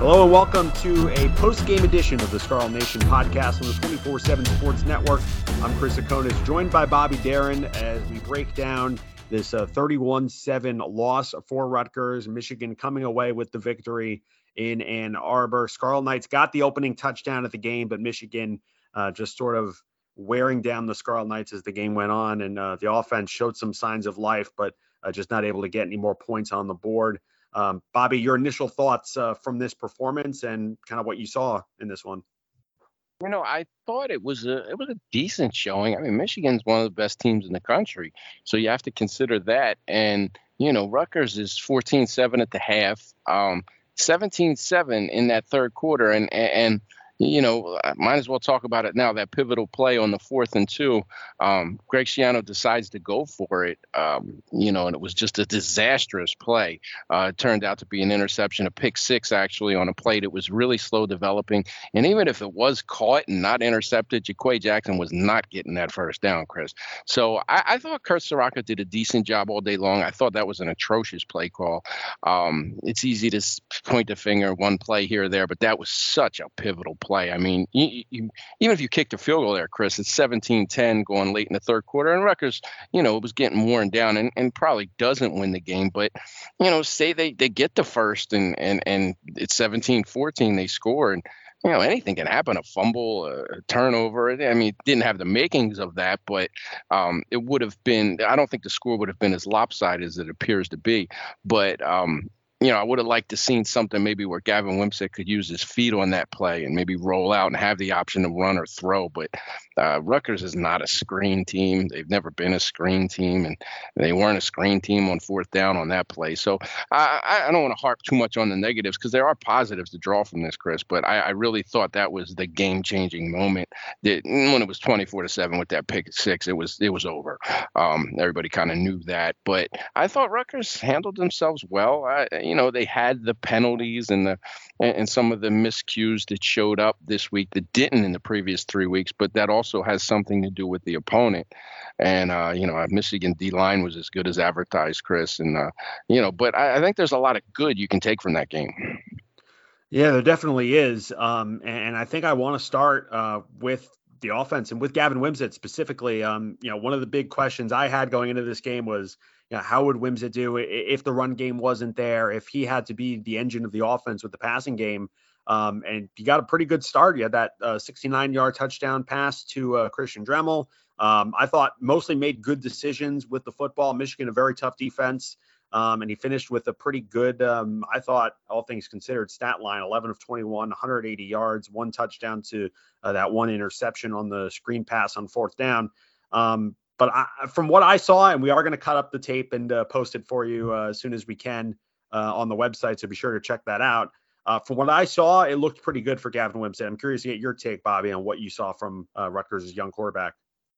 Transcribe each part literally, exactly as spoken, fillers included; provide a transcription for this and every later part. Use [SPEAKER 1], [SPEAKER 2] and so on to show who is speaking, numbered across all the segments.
[SPEAKER 1] Hello and welcome to a post-game edition of the Scarlet Nation podcast on the twenty-four seven Sports Network. I'm Chris Akonis, joined by Bobby Darin as we break down this uh, thirty-one seven loss for Rutgers. Michigan coming away with the victory in Ann Arbor. Scarlet Knights got the opening touchdown at the game, but Michigan uh, just sort of wearing down the Scarlet Knights as the game went on, and uh, the offense showed some signs of life, but uh, just not able to get any more points on the board. Um, Bobby, your initial thoughts uh, from this performance and kind of what you saw in this one.
[SPEAKER 2] You know, I thought it was a it was a decent showing. I mean, Michigan's one of the best teams in the country, so you have to consider that. And you know, Rutgers is fourteen seven at the half, um, seventeen seven in that third quarter, and and. You know, I might as well talk about it now. That pivotal play on the fourth and two, um, Greg Schiano decides to go for it, um, you know, and it was just a disastrous play. Uh, it turned out to be an interception, a pick six, actually, on a play that was really slow developing. And even if it was caught and not intercepted, Jaquay Jackson was not getting that first down, Chris. So I, I thought Kurt Soraka did a decent job all day long. I thought that was an atrocious play call. Um, it's easy to point the finger, one play here or there, but that was such a pivotal play. Play. I mean, you, you, even if you kicked a field goal there, Chris, it's seventeen ten going late in the third quarter, and Rutgers, you know, it was getting worn down and, and probably doesn't win the game. But, you know, say they, they get the first and, and, and it's seventeen fourteen, they score, and, you know, anything can happen, a fumble, a turnover. I mean, it didn't have the makings of that, but um, it would have been, I don't think the score would have been as lopsided as it appears to be. But, um, you know, I would have liked to seen something maybe where Gavin Wimsatt could use his feet on that play and maybe roll out and have the option to run or throw. But uh, Rutgers is not a screen team. They've never been a screen team, and they weren't a screen team on fourth down on that play. So I, I don't want to harp too much on the negatives because there are positives to draw from this, Chris. But I, I really thought that was the game-changing moment. That when it was twenty-four to seven with that pick six, it was it was over. Um, everybody kind of knew that. But I thought Rutgers handled themselves well. I, You know, they had the penalties and the and some of the miscues that showed up this week that didn't in the previous three weeks, but that also has something to do with the opponent. And, uh, you know, Michigan D-line was as good as advertised, Chris. And, uh, you know, but I, I think there's a lot of good you can take from that game.
[SPEAKER 1] Yeah, there definitely is. Um, and I think I want to start uh, with the offense and with Gavin Wimsatt specifically. Um, you know, one of the big questions I had going into this game was, you know, how would Wimsatt do if the run game wasn't there, if he had to be the engine of the offense with the passing game? Um, and he got a pretty good start. He had that uh, sixty-nine-yard touchdown pass to uh, Christian Dremel. Um, I thought mostly made good decisions with the football. Michigan, a very tough defense. Um, and he finished with a pretty good, um, I thought, all things considered, stat line, eleven of twenty-one, one hundred eighty yards, one touchdown to uh, that one interception on the screen pass on fourth down. Um, but I, from what I saw, and we are going to cut up the tape and uh, post it for you uh, as soon as we can uh, on the website, so be sure to check that out. Uh, from what I saw, it looked pretty good for Gavin Wimsatt. I'm curious to get your take, Bobby, on what you saw from uh, Rutgers' young quarterback.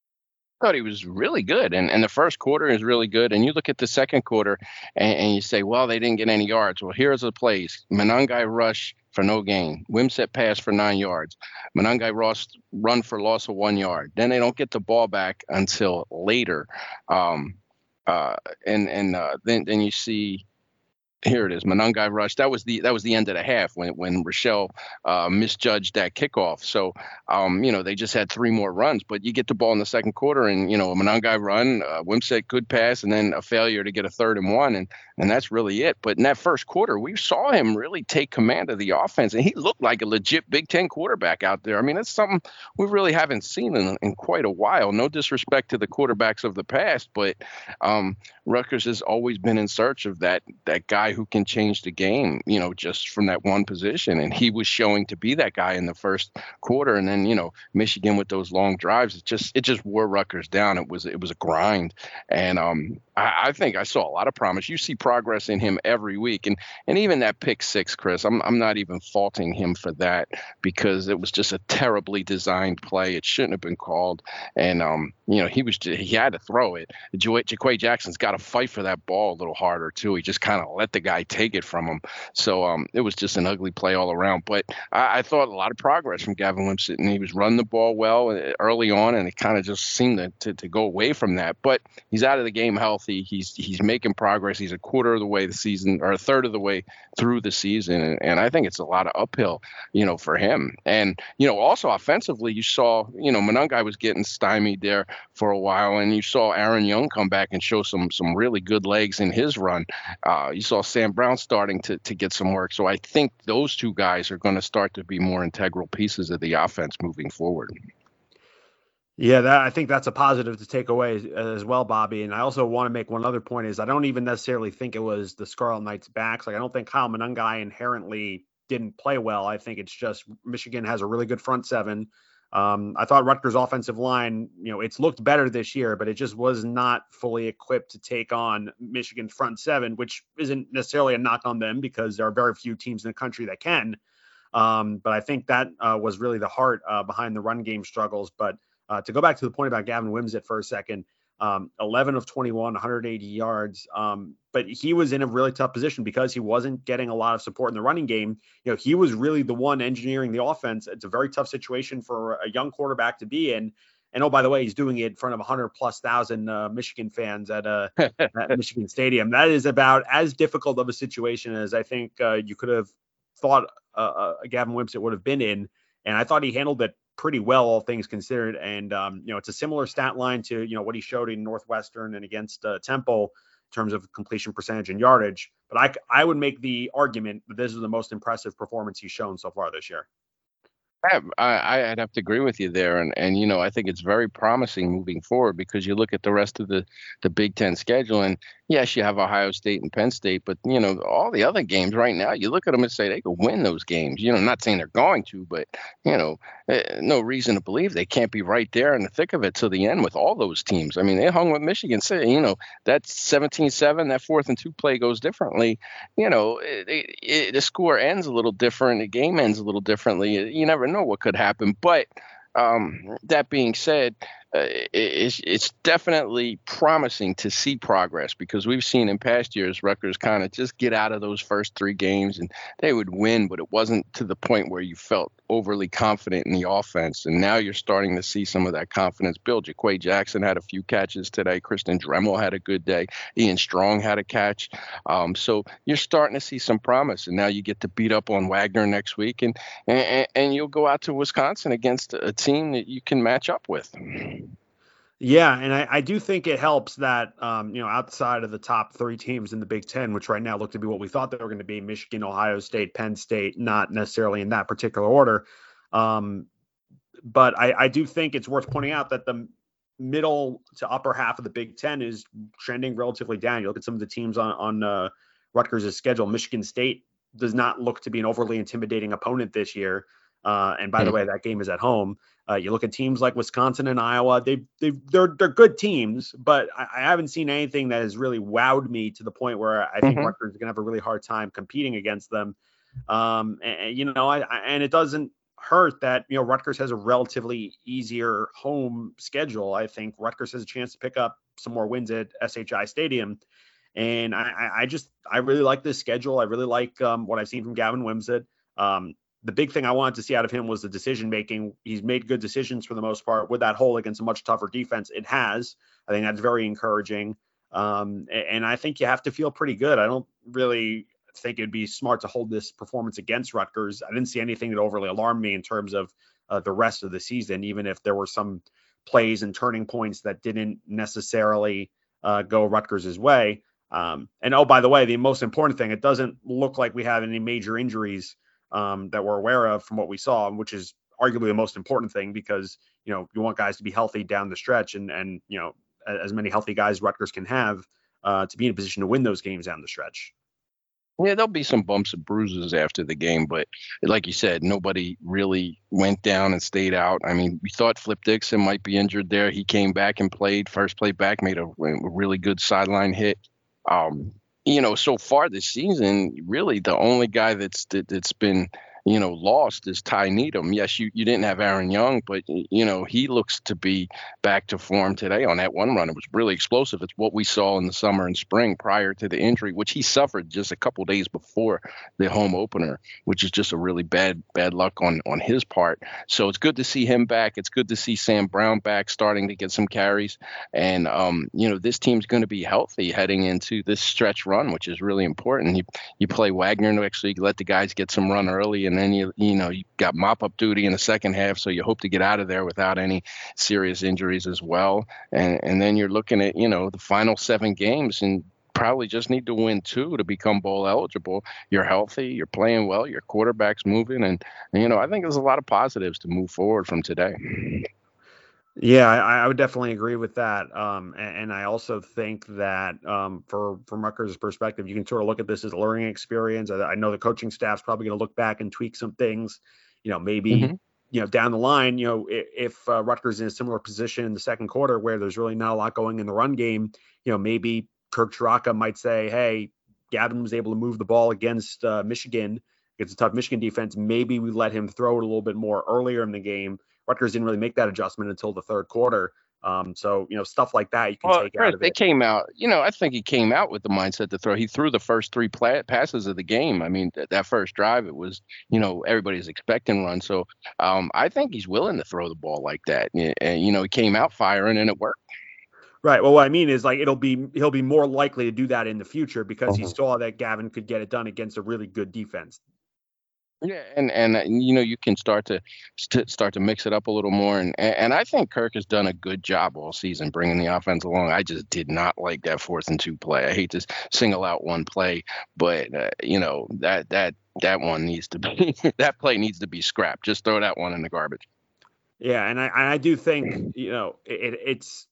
[SPEAKER 2] I thought he was really good, and, and the first quarter is really good. And you look at the second quarter, and, and you say, well, they didn't get any yards. Well, here's the plays. Monangai rush for no gain. Wimsatt pass for nine yards. Monangai Ross run for loss of one yard. Then they don't get the ball back until later. Um, uh, and and uh, then then you see. Here it is, Monangai rush. That was the that was the end of the half when when Rochelle uh, misjudged that kickoff. So, um, you know, they just had three more runs. But you get the ball in the second quarter, and you know, a Monangai run, uh, Wimsatt good pass, and then a failure to get a third and one, and and that's really it. But in that first quarter, we saw him really take command of the offense, and he looked like a legit Big Ten quarterback out there. I mean, it's something we really haven't seen in, in quite a while. No disrespect to the quarterbacks of the past, but um, Rutgers has always been in search of that that guy who can change the game, you know, just from that one position. And he was showing to be that guy in the first quarter. And then, you know, Michigan with those long drives, it just, it just wore Rutgers down. It was, it was a grind. And um, I, I think I saw a lot of promise. You see progress in him every week. And, and even that pick six, Chris, I'm, I'm not even faulting him for that because it was just a terribly designed play. It shouldn't have been called. And, um, you know, he was, he had to throw it. Jaquay Jackson's got to fight for that ball a little harder too. He just kind of let the guy take it from him. So um, it was just an ugly play all around. But I, I thought a lot of progress from Gavin Wimsatt, and he was running the ball well uh, early on, and it kind of just seemed to, to, to go away from that. But he's out of the game healthy. He's he's making progress. He's a quarter of the way the season, or a third of the way through the season, and, and I think it's a lot of uphill, you know, for him. And you know, also offensively, you saw, you know, Monangai was getting stymied there for a while, and you saw Aaron Young come back and show some some really good legs in his run. Uh, you saw Sam Brown starting to to get some work. So I think those two guys are going to start to be more integral pieces of the offense moving forward.
[SPEAKER 1] Yeah, that, I think that's a positive to take away as, as well, Bobby. And I also want to make one other point is I don't even necessarily think it was the Scarlet Knights' backs. Like, I don't think Kyle Monangai inherently didn't play well. I think it's just Michigan has a really good front seven. Um, I thought Rutgers' offensive line, you know, it's looked better this year, but it just was not fully equipped to take on Michigan's front seven, which isn't necessarily a knock on them because there are very few teams in the country that can. Um, but I think that uh, was really the heart uh, behind the run game struggles. But uh, to go back to the point about Gavin Wimsatt for a second, um, eleven of twenty-one, one hundred eighty yards. Um, but he was in a really tough position because he wasn't getting a lot of support in the running game. You know, he was really the one engineering the offense. It's a very tough situation for a young quarterback to be in. And oh, by the way, he's doing it in front of one hundred plus thousand uh, Michigan fans at, uh, at Michigan Stadium. That is about as difficult of a situation as I think uh, you could have thought uh, uh, Gavin Wimsatt would have been in. And I thought he handled it pretty well, all things considered. And, um, you know, it's a similar stat line to, you know, what he showed in Northwestern and against uh, Temple in terms of completion percentage and yardage. But I, I would make the argument that this is the most impressive performance he's shown so far this year.
[SPEAKER 2] I, I'd have to agree with you there. And, and, you know, I think it's very promising moving forward because you look at the rest of the, the Big Ten schedule and yes, you have Ohio State and Penn State, but, you know, all the other games right now, you look at them and say they could win those games. You know, not saying they're going to, but, you know, no reason to believe they can't be right there in the thick of it to the end with all those teams. I mean, they hung with Michigan State, you know, that seventeen seven, that fourth and two play goes differently. You know, it, it, it, the score ends a little different. The game ends a little differently. You never know what could happen. But um, that being said, uh, it's, it's definitely promising to see progress because we've seen in past years Rutgers kind of just get out of those first three games and they would win, but it wasn't to the point where you felt overly confident in the offense. And now you're starting to see some of that confidence build. Jaquay Jackson had a few catches today. Kristen Dremel had a good day. Ian Strong had a catch. Um, so you're starting to see some promise. And now you get to beat up on Wagner next week and, and, and you'll go out to Wisconsin against a team that you can match up with.
[SPEAKER 1] Yeah, and I, I do think it helps that, um, you know, outside of the top three teams in the Big Ten, which right now look to be what we thought they were going to be, Michigan, Ohio State, Penn State, not necessarily in that particular order. Um, but I, I do think it's worth pointing out that the middle to upper half of the Big Ten is trending relatively down. You look at some of the teams on, on uh, Rutgers' schedule. Michigan State does not look to be an overly intimidating opponent this year. Uh, and by the way, that game is at home. Uh, you look at teams like Wisconsin and Iowa, they, they, they're, they're good teams, but I, I haven't seen anything that has really wowed me to the point where I think mm-hmm. Rutgers is going to have a really hard time competing against them. Um, and, you know, I, I, and it doesn't hurt that, you know, Rutgers has a relatively easier home schedule. I think Rutgers has a chance to pick up some more wins at S H I Stadium. And I, I just, I really like this schedule. I really like um, what I've seen from Gavin Wimsatt. Um, The big thing I wanted to see out of him was the decision making. He's made good decisions for the most part with that hole against a much tougher defense. It has. I think that's very encouraging. Um, and I think you have to feel pretty good. I don't really think it'd be smart to hold this performance against Rutgers. I didn't see anything that overly alarmed me in terms of uh, the rest of the season, even if there were some plays and turning points that didn't necessarily uh, go Rutgers' way. Um, and oh, by the way, the most important thing, it doesn't look like we have any major injuries Um, that we're aware of from what we saw, which is arguably the most important thing because, you know, you want guys to be healthy down the stretch and, and you know, as many healthy guys Rutgers can have uh, to be in a position to win those games down the stretch.
[SPEAKER 2] Yeah, there'll be some bumps and bruises after the game, but like you said, nobody really went down and stayed out. I mean, we thought Flip Dixon might be injured there. He came back and played first play back, made a, a really good sideline hit. Um, You know, so far this season, really the only guy that's that, that's been you know, lost is Ty Needham. Yes, you, you didn't have Aaron Young, but, you know, he looks to be back to form today on that one run. It was really explosive. It's what we saw in the summer and spring prior to the injury, which he suffered just a couple days before the home opener, which is just a really bad, bad luck on, on his part. So it's good to see him back. It's good to see Sam Brown back, starting to get some carries. And, um, you know, this team's going to be healthy heading into this stretch run, which is really important. You, you play Wagner next week, let the guys get some run early, and then you you know you got mop up duty in the second half, so you hope to get out of there without any serious injuries as well. And and then you're looking at you know the final seven games and probably just need to win two to become bowl eligible. You're healthy, you're playing well, your quarterback's moving, and you know I think there's a lot of positives to move forward from today.
[SPEAKER 1] Yeah, I, I would definitely agree with that. Um, and, and I also think that um, for from Rutgers' perspective, you can sort of look at this as a learning experience. I, I know the coaching staff's probably going to look back and tweak some things. You know, maybe
[SPEAKER 2] Mm-hmm.
[SPEAKER 1] you know down the line, you know, if, if uh, Rutgers is in a similar position in the second quarter where there's really not a lot going in the run game, you know, maybe Kirk Chiraka might say, "Hey, Gavin was able to move the ball against uh, Michigan against a tough Michigan defense. Maybe we let him throw it a little bit more earlier in the game." Rutgers didn't really make that adjustment until the third quarter. Um, so, you know, stuff like that you can
[SPEAKER 2] Well,
[SPEAKER 1] take out
[SPEAKER 2] Chris,
[SPEAKER 1] of
[SPEAKER 2] they
[SPEAKER 1] it.
[SPEAKER 2] came out, you know, I think he came out with the mindset to throw. He threw the first three pla passes of the game. I mean, th that first drive, it was, you know, everybody's expecting run. So um, I think he's willing to throw the ball like that. Y- And, you know, he came out firing and it worked.
[SPEAKER 1] Right. Well, what I mean is like it'll be he'll be more likely to do that in the future because he
[SPEAKER 2] Mhm.
[SPEAKER 1] saw that Gavin could get it done against a really good defense.
[SPEAKER 2] Yeah, and and uh, you know you can start to st start to mix it up a little more, and and and I think Kirk has done a good job all season bringing the offense along. I just did not like that fourth and two play. I hate to single out one play, but uh, you know that that that one needs to be that play needs to be scrapped. Just throw that one in the garbage.
[SPEAKER 1] Yeah, and I and I do think you know it, it's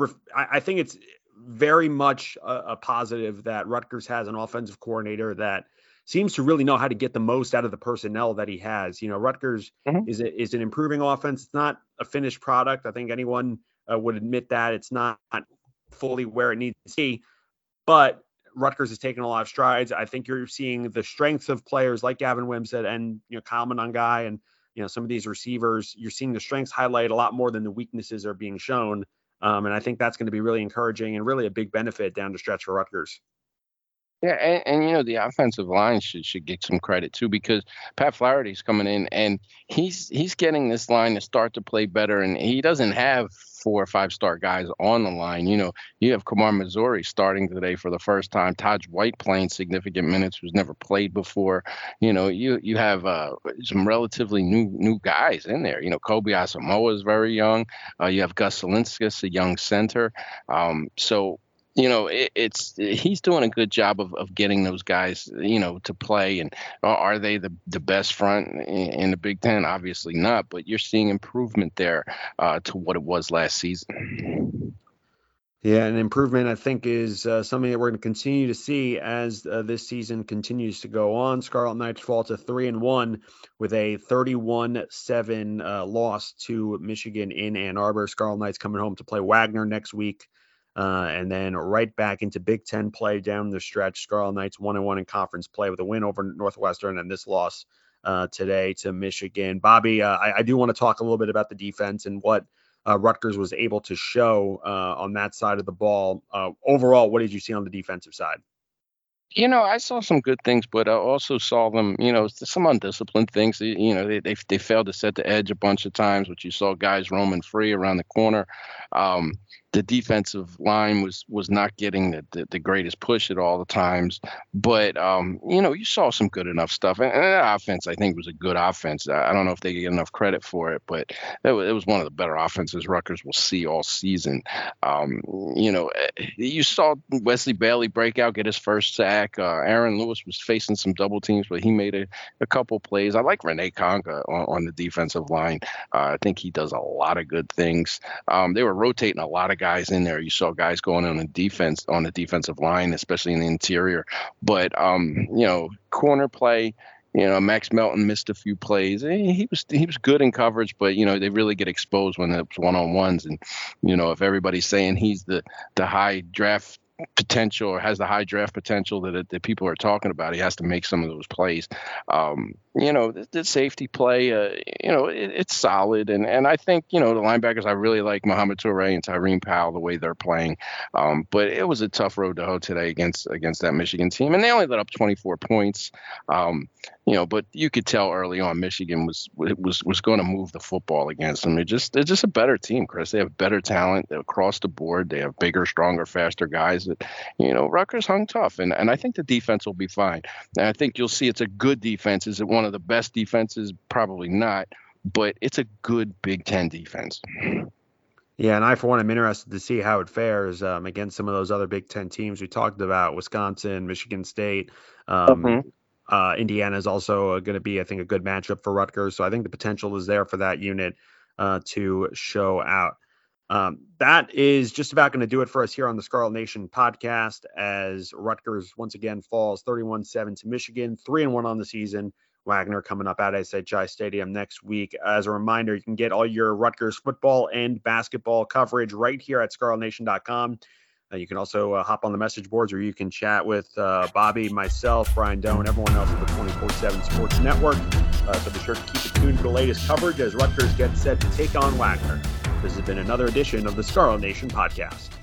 [SPEAKER 1] I I think it's very much a, a positive that Rutgers has an offensive coordinator that seems to really know how to get the most out of the personnel that he has. You know, Rutgers
[SPEAKER 2] Mhm.
[SPEAKER 1] is a, is an improving offense. It's not a finished product. I think anyone uh, would admit that it's not fully where it needs to be, but Rutgers has taken a lot of strides. I think you're seeing the strengths of players like Gavin Wimsatt and you know Kyle Monangai and you know some of these receivers. You're seeing the strengths highlight a lot more than the weaknesses are being shown, um, and I think that's going to be really encouraging and really a big benefit down the stretch for Rutgers.
[SPEAKER 2] Yeah, and, and you know the offensive line should should get some credit too because Pat Flaherty's coming in and he's he's getting this line to start to play better, and he doesn't have four or five star guys on the line. You know, you have Kamar Missouri starting today for the first time, Taj White playing significant minutes, who's never played before. You know, you you have uh, some relatively new new guys in there. You know, Kobe Asamoah is very young. Uh, you have Gus Salinskas, a young center. Um, so you know, it, it's he's doing a good job of, of getting those guys, you know, to play. And are are they the, the best front in, in the Big Ten? Obviously not, but you're seeing improvement there uh, to what it was last season.
[SPEAKER 1] Yeah, an improvement I think is uh, something that we're going to continue to see as uh, this season continues to go on. Scarlet Knights fall to three and one with a thirty-one seven uh, loss to Michigan in Ann Arbor. Scarlet Knights coming home to play Wagner next week, uh, and then right back into Big Ten play down the stretch. Scarlet Knights one and one in conference play with a win over Northwestern and this loss uh, today to Michigan. Bobby, uh, I, I do want to talk a little bit about the defense and what uh, Rutgers was able to show uh, on that side of the ball. Uh, overall, what did you see on the defensive side?
[SPEAKER 2] You know, I saw some good things, but I also saw them, you know, some undisciplined things. You you know, they they, they failed to set the edge a bunch of times, which you saw guys roaming free around the corner. Um, the defensive line was was not getting the, the, the greatest push at all the times, but um, you know, you saw some good enough stuff. And, and that offense, I think, was a good offense. I, I don't know if they get enough credit for it, but it was, it was one of the better offenses Rutgers will see all season. Um, you know, eh, you saw Wesley Bailey break out, get his first sack. Uh, Aaron Lewis was facing some double teams, but he made a, a couple plays. I like Renee Conga on, on the defensive line. Uh, I think he does a lot of good things. Um, they were rotating a lot of guys in there. You saw guys going on the defense on the defensive line, especially in the interior. But um, you know, corner play. You know, Max Melton missed a few plays. Eh, He was he was good in coverage, but you know they really get exposed when it's one on ones. And you know, if everybody's saying he's the the high draft potential or has the high draft potential that that people are talking about, he has to make some of those plays. Um, you know, the, the safety play, uh, you know, it, it's solid. And, and I think, you know, the linebackers, I really like Mohamed Toure and Tyreen Powell, the way they're playing. Um, but it was a tough road to hoe today against against that Michigan team. And they only let up twenty-four points. Um, you know, but you could tell early on Michigan was was was going to move the football against them. They're just they're just a better team, Chris. They have better talent. They're across the board. They have bigger, stronger, faster guys. That, you know, Rutgers hung tough, and and I think the defense will be fine. And I think you'll see it's a good defense. Is it one of the best defenses? Probably not, but it's a good Big Ten defense.
[SPEAKER 1] Yeah, and I, for one, am interested to see how it fares um, against some of those other Big Ten teams we talked about, Wisconsin, Michigan State. Um, mm-hmm. uh, Indiana is also going to be, I think, a good matchup for Rutgers. So I think the potential is there for that unit uh, to show out. Um, that is just about going to do it for us here on the Scarlet Nation podcast, as Rutgers once again falls thirty-one seven to Michigan, three and one on the season. Wagner coming up at S H I Stadium next week. As a reminder, you can get all your Rutgers football and basketball coverage right here at scarlet nation dot com. Uh, you can also uh, hop on the message boards, or you can chat with uh, Bobby, myself, Brian Doan, everyone else at the twenty-four seven Sports Network. Uh, so be sure to keep it tuned for the latest coverage as Rutgers gets set to take on Wagner. This has been another edition of the Scarlet Nation podcast.